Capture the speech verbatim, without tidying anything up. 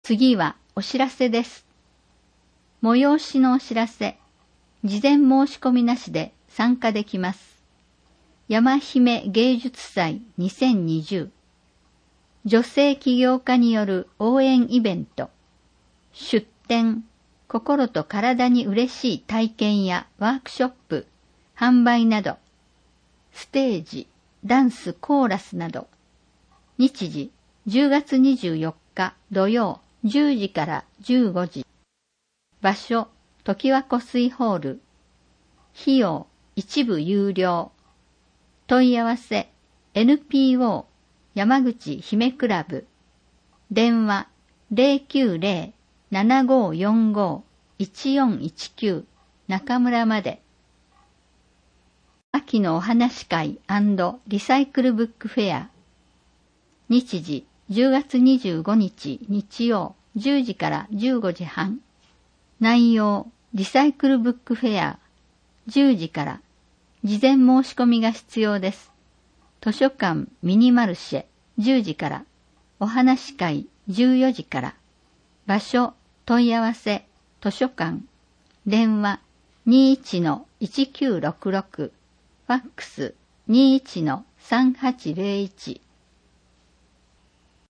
次はお知らせです。催しのお知らせ。事前申し込みなしで参加できます。山姫芸術祭にせんにじゅう。女性起業家による応援イベント。出展。心と体に嬉しい体験やワークショップ、販売など。ステージ、ダンス、コーラスなど。日時、じゅうがつにじゅうよっか土曜じゅうじからじゅうごじ。場所、常盤湖水ホール。費用、一部有料。問い合わせ、エヌピーオー 山口姫クラブ。電話、ゼロきゅうゼロ ななごよんご いちよんいちきゅう 中村まで。秋のお話会&リサイクルブックフェア。日時、じゅうがつにじゅうごにち日曜じゅうじからじゅうごじはん。内容、リサイクルブックフェア。じゅうじから。事前申し込みが必要です。図書館ミニマルシェじゅうじから。お話会じゅうよじから。場所、問い合わせ、図書館。電話 にじゅういちのいちきゅうろくろく。ファックス にじゅういちのさんはちゼロいち。